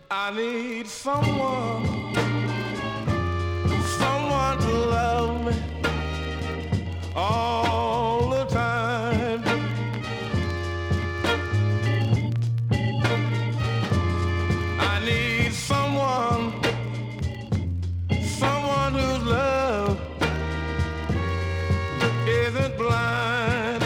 I need someone to love me all the time. I need someone whose love isn't blind.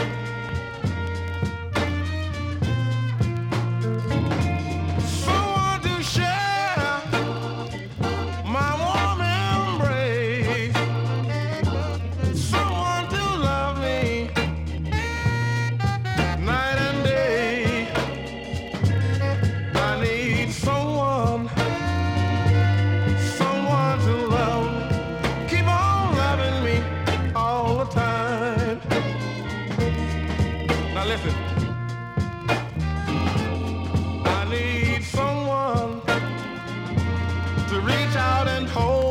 Someone to share my warm embrace. Someone to love me night and day. I need someone to love me. Keep on loving me all the time. Now listen. I need someone to reach out and hold